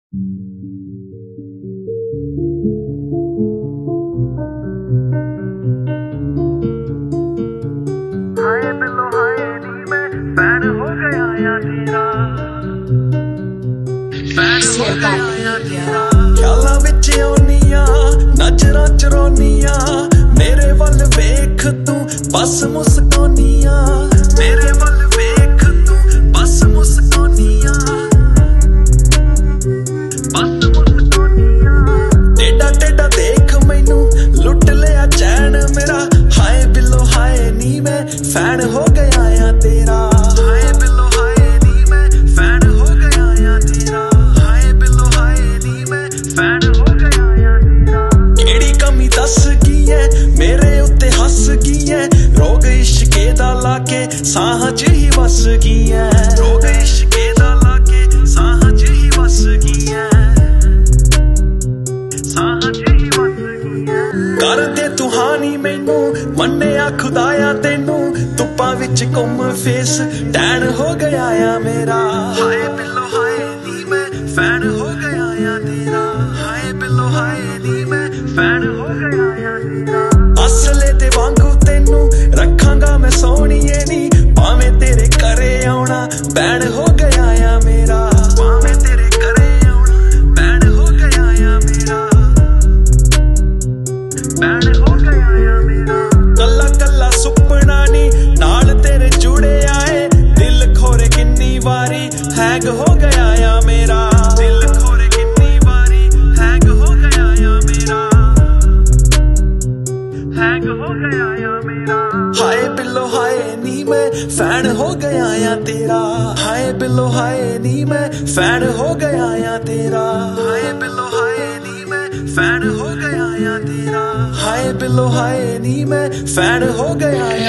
हाय बिल्लो हाय नी मैं फैन हो गया या तेरा, फैन हो गया या तेरा। ख्यालां विच आउनियां नजरां चुराउनियां, मेरे वल वेख तू बस मुस्काउनियां, मेरे वल वेख तू बस मुस्काउनियां, बस मुस्काउनियां। टेढ़ा टेढ़ा देख मैनू लुट लिया चैन मेरा, हाय बिल्लो हाय नी मैं फैन हो गया या तेरा, हाय बिल्लो हाय नी मैं फैन हो गया या तेरा, हाय बिल्लो हाय नी मैं फैन हो गया या तेरा। केड़ी कमी दस की है मेरे उत्ते हस की है, रोग इश्के दा लाके साह च ही बस की है, रोग इश्के दा लाके साह च ही बस की है, साह च ही बस की है। कर दे तू हानी मैनू मन्निया खुदाया तेनू, धुप्पां विच घुम फेस टैन हो गया या मेरा, हाय बिल्लो हाय नी मैं फैन हो गया या तेरा, हाय बिल्लो हाय नी मैं फैन हो गया या तेरा। असले ते वांगू तेनू रखांगा मैं सोहणीए नी, भावें तेरे घरे आउणा बैन हो गया या मेरा, भावें तेरे घरे आउणा बैन हो गया या मेरा, बैन हो गया या मेरा। कल्ला कल्ला सुपना नी नाल तेरे जुड़े आए, दिल खोरे किन्नी वारी हैंग हो गया या मेरा, दिल खोरे किन्नी वारी हैंग हो गया या मेरा, हैंग हो गया या मेरा। हाय बिल्लो हाय नी मैं फैन हो गया या तेरा, हाय बिल्लो हाय नी मैं फैन हो गया या तेरा, हाय बिल्लो हाय नी मैं फैन हो गया या तेरा, हाय बिल्लो हाय नी मैं फैन हो गया या